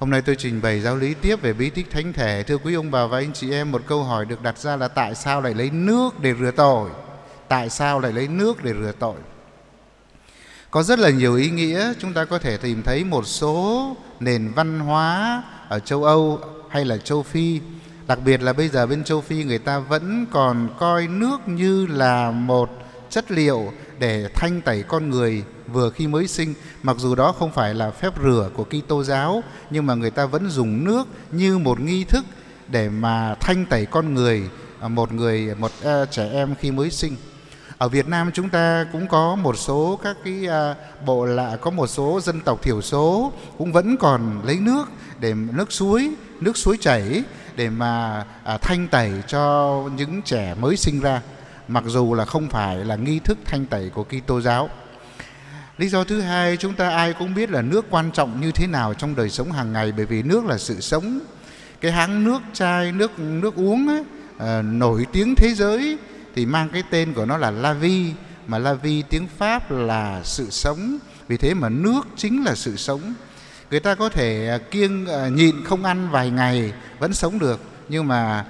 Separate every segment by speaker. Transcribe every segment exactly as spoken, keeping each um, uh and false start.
Speaker 1: Hôm nay tôi trình bày giáo lý tiếp về bí tích thánh thể. Thưa quý ông bà và anh chị em, một câu hỏi được đặt ra là tại sao lại lấy nước để rửa tội? Tại sao lại lấy nước để rửa tội? Có rất là nhiều ý nghĩa. Chúng ta có thể tìm thấy một số nền văn hóa ở châu Âu hay là châu Phi. Đặc biệt là bây giờ bên châu Phi người ta vẫn còn coi nước như là một chất liệu để thanh tẩy con người vừa khi mới sinh. Mặc dù đó không phải là phép rửa của Kitô giáo, nhưng mà người ta vẫn dùng nước như một nghi thức để mà thanh tẩy con người, một người một uh, trẻ em khi mới sinh. Ở Việt Nam chúng ta cũng có một số các cái uh, bộ lạ, có một số dân tộc thiểu số cũng vẫn còn lấy nước để nước suối, nước suối chảy để mà uh, thanh tẩy cho những trẻ mới sinh ra, mặc dù là không phải là nghi thức thanh tẩy của Kitô giáo. Lý do thứ hai, chúng ta ai cũng biết là nước quan trọng như thế nào trong đời sống hàng ngày, bởi vì nước là sự sống. Cái hãng nước chai, nước nước uống ấy, à, nổi tiếng thế giới thì mang cái tên của nó là La Vie, mà La Vie tiếng Pháp là sự sống. Vì thế mà nước chính là sự sống. Người ta có thể kiêng nhịn không ăn vài ngày vẫn sống được, nhưng mà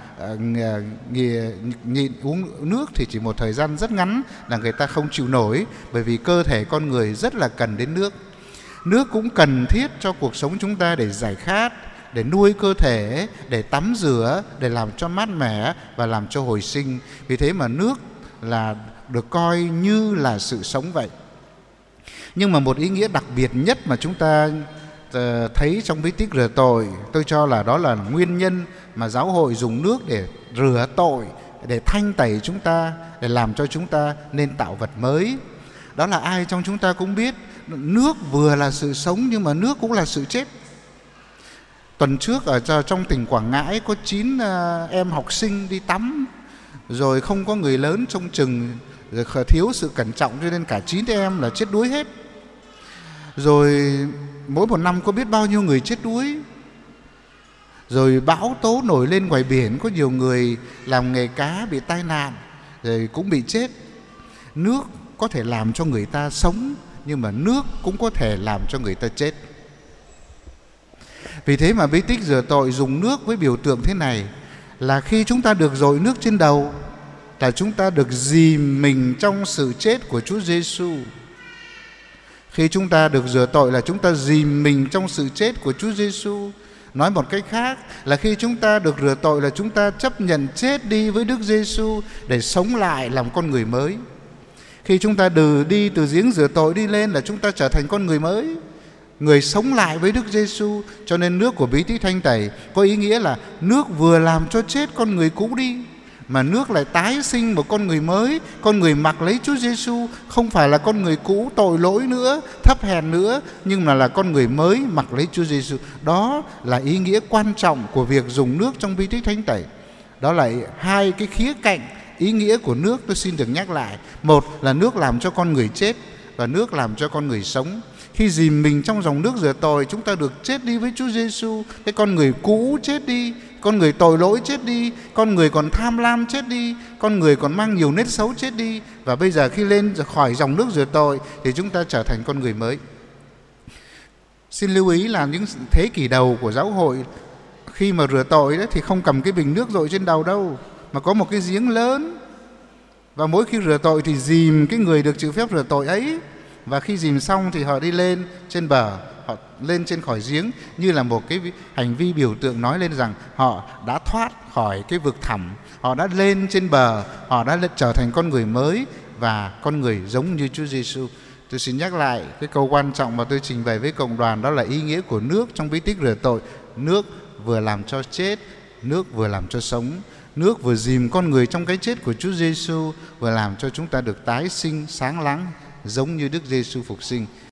Speaker 1: nhịn uống nước thì chỉ một thời gian rất ngắn là người ta không chịu nổi, bởi vì cơ thể con người rất là cần đến nước. Nước cũng cần thiết cho cuộc sống chúng ta để giải khát, để nuôi cơ thể, để tắm rửa, để làm cho mát mẻ và làm cho hồi sinh. Vì thế mà nước là được coi như là sự sống vậy. Nhưng mà một ý nghĩa đặc biệt nhất mà chúng ta thấy trong bí tích rửa tội, tôi cho là đó là nguyên nhân mà giáo hội dùng nước để rửa tội, để thanh tẩy chúng ta, để làm cho chúng ta nên tạo vật mới. Đó là ai trong chúng ta cũng biết, nước vừa là sự sống nhưng mà nước cũng là sự chết. Tuần trước ở trong tỉnh Quảng Ngãi có chín em học sinh đi tắm, rồi không có người lớn trông chừng, rồi thiếu sự cẩn trọng cho nên cả chín em là chết đuối hết. Rồi mỗi một năm có biết bao nhiêu người chết đuối. Rồi bão tố nổi lên ngoài biển, có nhiều người làm nghề cá bị tai nạn rồi cũng bị chết. Nước có thể làm cho người ta sống, nhưng mà nước cũng có thể làm cho người ta chết. Vì thế mà bí tích rửa tội dùng nước với biểu tượng thế này, là khi chúng ta được dội nước trên đầu là chúng ta được dìm mình trong sự chết của Chúa Giêsu. Khi chúng ta được rửa tội là chúng ta dìm mình trong sự chết của Chúa Giêsu. Nói một cách khác là khi chúng ta được rửa tội là chúng ta chấp nhận chết đi với Đức Giêsu để sống lại làm con người mới. Khi chúng ta từ đi từ giếng rửa tội đi lên là chúng ta trở thành con người mới, người sống lại với Đức Giêsu. Cho nên nước của bí tích thanh tẩy có ý nghĩa là nước vừa làm cho chết con người cũ đi, mà nước lại tái sinh một con người mới, con người mặc lấy Chúa Giêsu, không phải là con người cũ tội lỗi nữa, thấp hèn nữa, nhưng mà là con người mới mặc lấy Chúa Giêsu. Đó là ý nghĩa quan trọng của việc dùng nước trong bí tích thánh tẩy. Đó là hai cái khía cạnh ý nghĩa của nước tôi xin được nhắc lại. Một là nước làm cho con người chết, và nước làm cho con người sống. Khi dìm mình trong dòng nước rửa tội, chúng ta được chết đi với Chúa Giêsu. Cái con người cũ chết đi, con người tội lỗi chết đi, con người còn tham lam chết đi, con người còn mang nhiều nết xấu chết đi. Và bây giờ khi lên khỏi dòng nước rửa tội thì chúng ta trở thành con người mới. Xin lưu ý là những thế kỷ đầu của giáo hội, khi mà rửa tội đó, thì không cầm cái bình nước dội trên đầu đâu, mà có một cái giếng lớn. Và mỗi khi rửa tội thì dìm cái người được chịu phép rửa tội ấy. Và khi dìm xong thì họ đi lên trên bờ, họ lên trên khỏi giếng, như là một cái hành vi biểu tượng nói lên rằng họ đã thoát khỏi cái vực thẳm, họ đã lên trên bờ, họ đã trở thành con người mới và con người giống như Chúa Giêsu. Tôi xin nhắc lại cái câu quan trọng mà tôi trình bày với cộng đoàn, đó là ý nghĩa của nước trong bí tích rửa tội. Nước vừa làm cho chết, nước vừa làm cho sống. Nước vừa dìm con người trong cái chết của Chúa Giêsu, vừa làm cho chúng ta được tái sinh sáng láng giống như Đức Giêsu phục sinh.